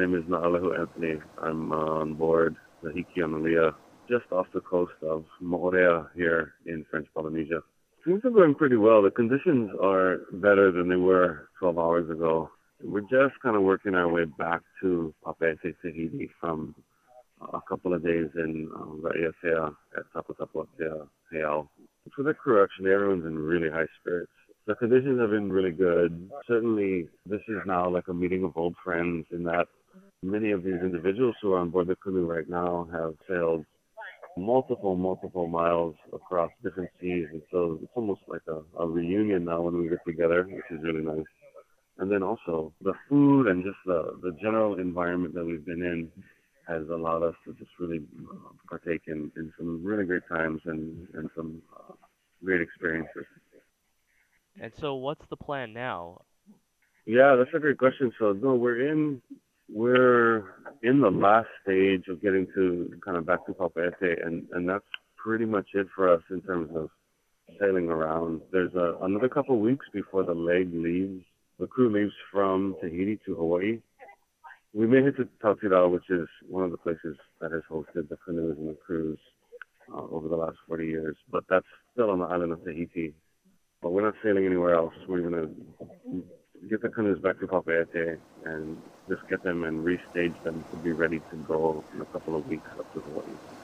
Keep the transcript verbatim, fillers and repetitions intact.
name is Naalehu Anthony. I'm uh, on board the Hiki Analia, just off the coast of Moorea here in French Polynesia. Things are going pretty well. The conditions are better than they were twelve hours ago. We're just kind of working our way back to Papeete, Tahiti from a couple of days in um, Raiatea at Taputapuatea, Heiau. For the crew, actually, everyone's in really high spirits. The conditions have been really good. Certainly, this is now like a meeting of old friends in that many of these individuals who are on board the canoe right now have sailed multiple, multiple miles across different seas. And so it's almost like a, a reunion now when we get together, which is really nice. And then also the food and just the, the general environment that we've been in has allowed us to just really uh, partake in, in some really great times and, and some uh, great experiences. And so, what's the plan now? Yeah, that's a great question. So no, we're in we're in the last stage of getting to kind of back to Papeete, and and that's pretty much it for us in terms of sailing around. There's a, another couple weeks before the leg leaves. The crew leaves from Tahiti to Hawaii. We may hit to Tautira, which is one of the places that has hosted the canoes and the cruise uh, over the last forty years, but that's still on the island of Tahiti. But we're not sailing anywhere else. We're going to get the canoes back to Papeete and just get them and restage them to be ready to go in a couple of weeks up to Hawaii.